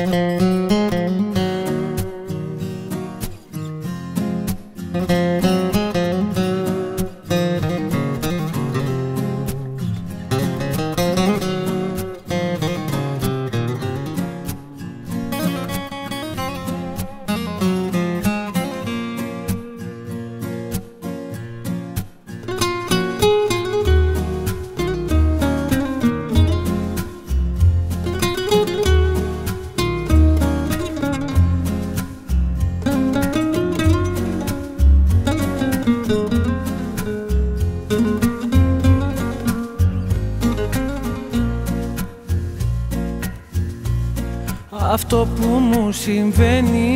Αυτό που μου συμβαίνει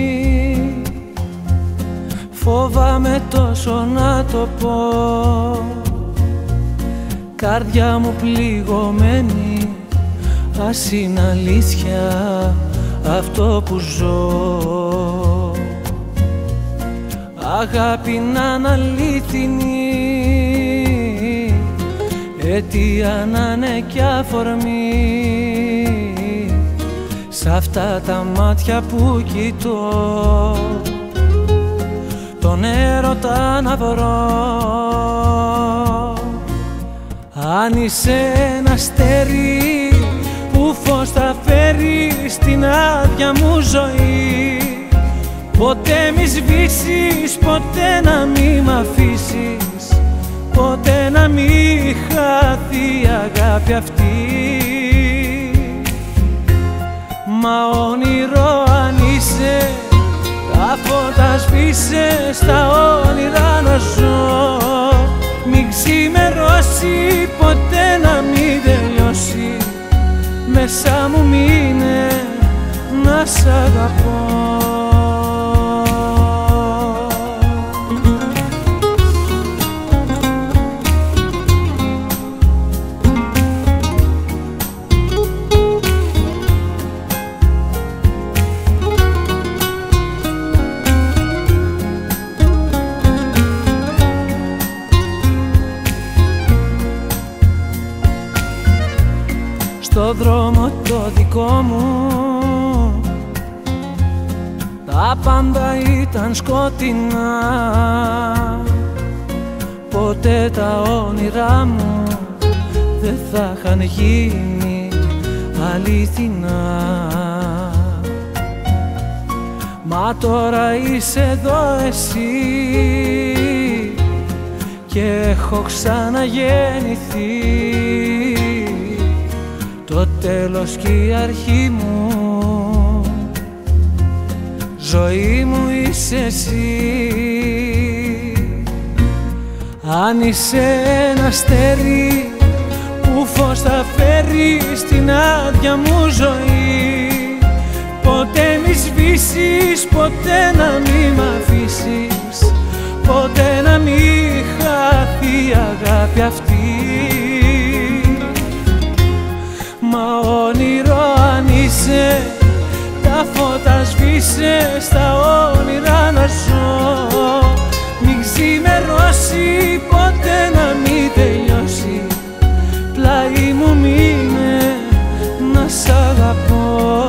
φοβάμαι τόσο να το πω. Καρδιά μου πληγωμένη, ας είναι αλήθεια αυτό που ζω. Αγάπη να είναι αλήθινη, αιτία να είναι κι αφορμή. Σ' αυτά τα μάτια που κοιτώ, τον έρωτα να βρω. Αν είσαι ένα αστέρι που φως θα φέρει στην άδεια μου ζωή, ποτέ μη σβήσεις, ποτέ να μη μ' αφήσεις, ποτέ να μη χαθεί η αγάπη αυτή. Μα όνειρο αν είσαι, τα φώτα σβήσε, στα όνειρα να ζω. Μην ξημερώσει, ποτέ να μην τελειώσει, μέσα μου μείνε να σ' αγαπώ. Στο δρόμο το δικό μου τα πάντα ήταν σκοτεινά. Ποτέ τα όνειρά μου δεν θα είχαν γίνει αληθινά. Μα τώρα είσαι εδώ εσύ και έχω ξαναγεννηθεί. Το τέλος και η αρχή μου, ζωή μου είσαι εσύ. Αν είσαι ένα αστέρι που φως θα φέρει στην άδεια μου ζωή, ποτέ μη σβήσεις, ποτέ να μη μ' αφήσεις, ποτέ να μη χαθεί η αγάπη αυτή. Μα όνειρο αν είσαι, τα φώτα σβήσε, στα όνειρα να ζω. Μην ξημερώσει, ποτέ να μην τελειώσει, πλάι μου μείνε να σ' αγαπώ.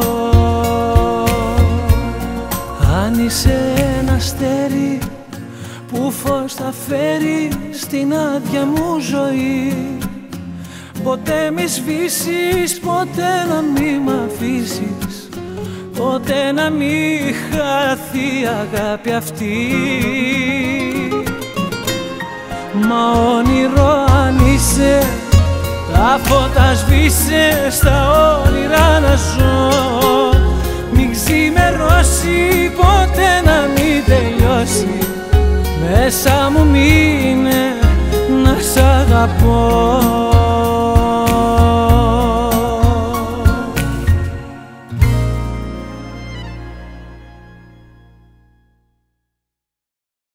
Αν είσαι ένα αστέρι που φως θα φέρει στην άδεια μου ζωή, ποτέ μη σβήσεις, ποτέ να μη μ' αφήσεις, ποτέ να μη χαθεί η αγάπη αυτή. Μα όνειρο αν είσαι, τα φώτα σβήσε, στα όνειρα να ζω. Μην ξημερώσει, ποτέ να μην τελειώσει, μέσα μου μείνε να σ' αγαπώ.